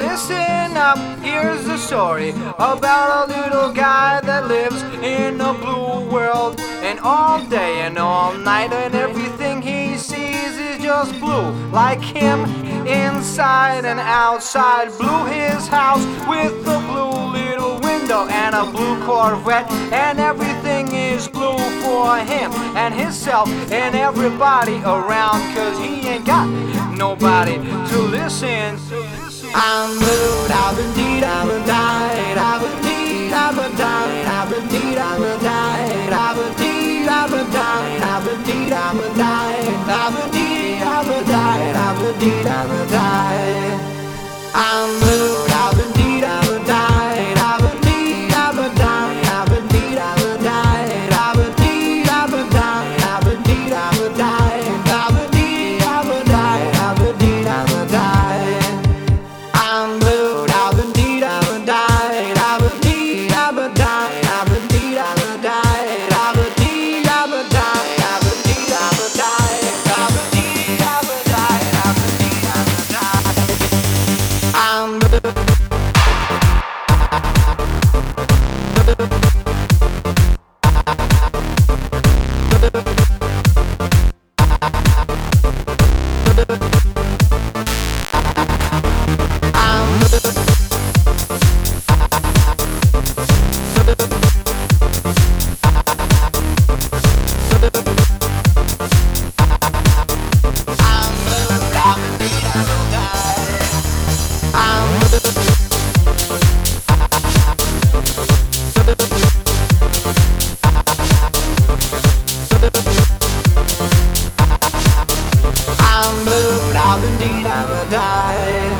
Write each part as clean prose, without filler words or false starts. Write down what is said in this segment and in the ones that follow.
listen up, here's the story about a little guy that lives in a blue world. And all day and all night and everything he sees is just blue. Like him, inside and outside. Blue his house with a blue little window and a blue Corvette. And everything is blue for him and himself and everybody around, 'cause he ain't got nobody to listen. I'm blue, I've indeed, I've died, I've indeed, I've died, I've indeed, I've died, I've indeed, I've died, I've indeed, I've died, I've indeed, I've died, I've indeed, I've died. I'm blue, I've indeed, I've died, I've indeed, I've died, I've indeed, I've died, I've indeed, I've died, I've indeed, I've died, I've indeed, I've died, I've indeed, I've died. I'm blue, I've indeed, I've died, I've indeed, I've died, I've indeed, I've died, I've indeed, I've died, I've indeed, I've died, I've indeed, I've died, I've indeed, I've died. I'm blue. I've indeed, I've died.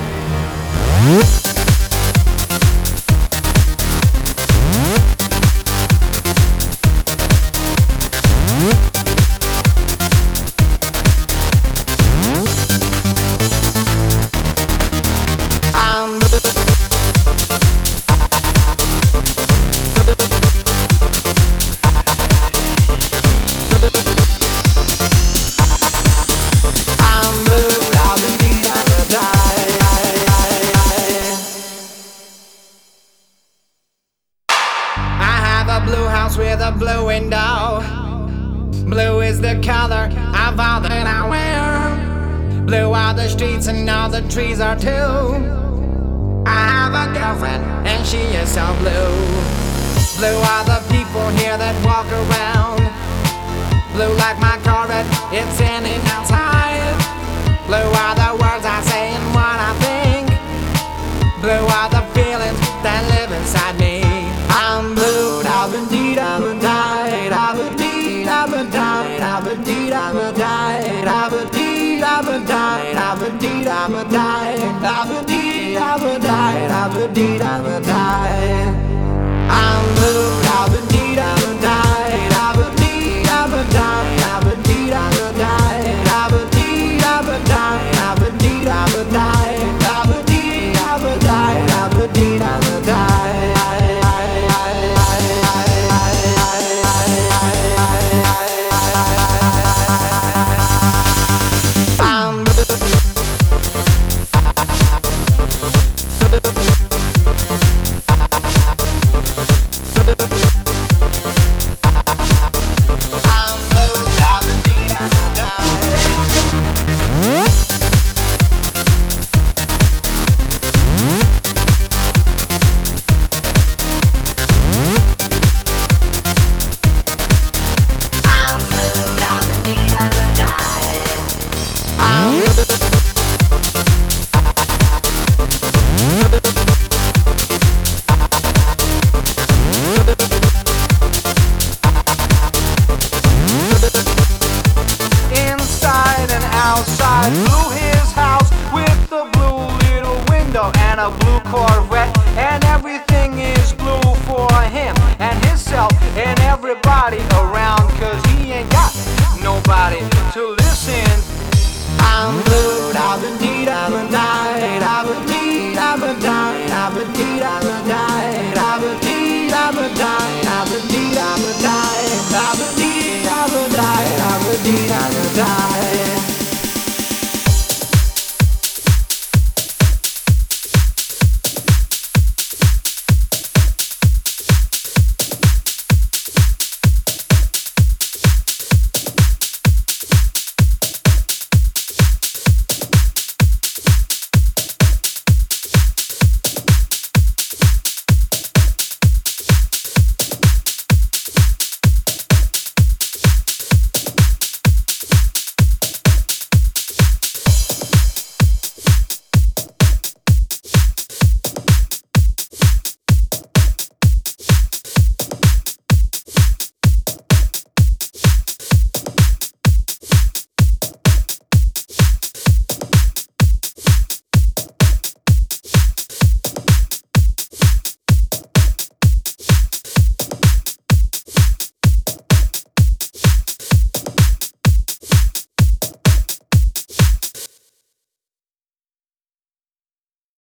Blue house with a blue window. Blue is the color of all that I wear. Blue are the streets and all the trees are too. I have a girlfriend and she is so blue. Blue are the people here that walk around. Blue like my Corvette, it's in and outside. Blue are the words I say and what I think. Blue are the feelings that live inside me. I'm blue, I've indeed, I've died, I've indeed, I've died, I've indeed, I've died, I've indeed, I've died, I've indeed, I've died, I've indeed, I've died, I've indeed, I've died. I'm blue, I've indeed, I've died, I've indeed, I've died, I've indeed, I've died, I've indeed, I've died, I've indeed, I've died, I've indeed, I've died, I've indeed, I've died. Outside, blue his house with a blue little window and a blue Corvette, and everything is blue for him and himself and everybody around, 'cause he ain't got nobody to listen. I'm blue, I've indeed, I've died, I've indeed, I've died, I've indeed, I've died, I've indeed, I've died, I've indeed, I've died, I've indeed, I've died, I've indeed, I've died.